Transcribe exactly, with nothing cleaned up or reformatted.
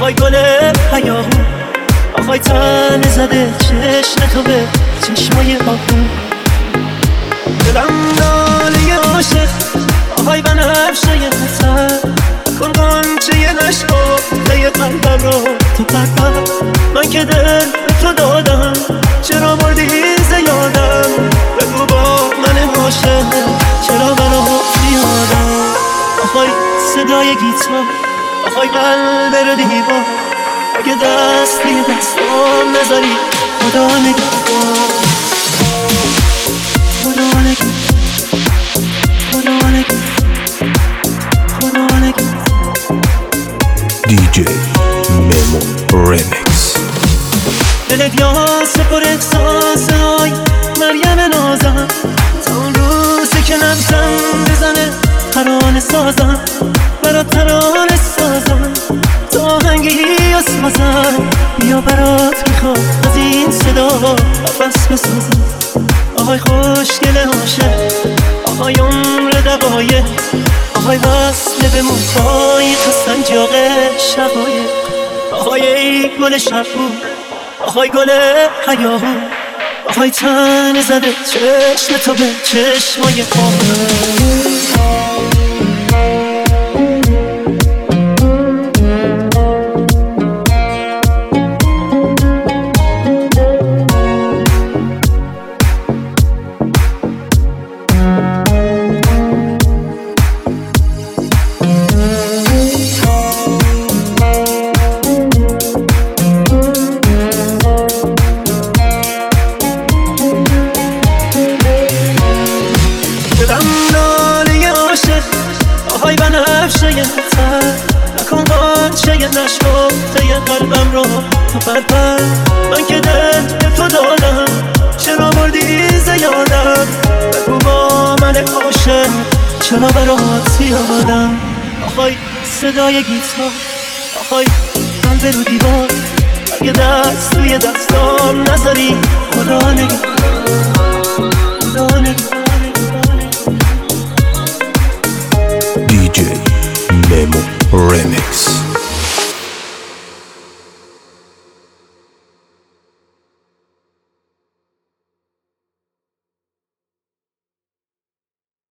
آهای گل هیاهو، آهای تن زده چشم تو به چشمای آهو. دلم ناله عاشق، آهای بنفشه خطر، کن قنچه نشکافته قلبم رو تو پرپر. من که دل به تو دادم، چرا بردی زیادم؟ بگو با من عاشق چرا منو بیادم؟ آهای صدای گیتار، آهای قلب رو دیوار، اگه دستی دستام نذاری خدا نگهدار. خدا نگهدار، خدا نگهدار، خدا نگهدار. دی جی ممو ریمیکس. دلت یاس پر احساس های مریم نازم، تا اون روزی که نفسم بزنه ترانه سازم، برات ترانه سازم، تا آهنگی و سازم. بیا برات میخوام از این صدا نفس بسازم. آهای خوشگل عاشق، آهای عمر دقایق، آهای وصل به موهای تو سنجاق شقایق. آهای ای گل شبو، آهای گل هیاهو، آهای تن زده چشم تو به چشمای آهو. آهای بنفشه تر، نکن قنچه نشکافته قلبم رو تو پرپر. من که دل به تو دادم، چرا بردی زیادم؟ بگو با من عاشق چرا برات یادم؟ آهای صدای گیتار، آهای قلب رو دیوار، اگه دست توی دستام نذاری خدا نگهدار، خدا نگهدار. دی جی ممو ریمیکس.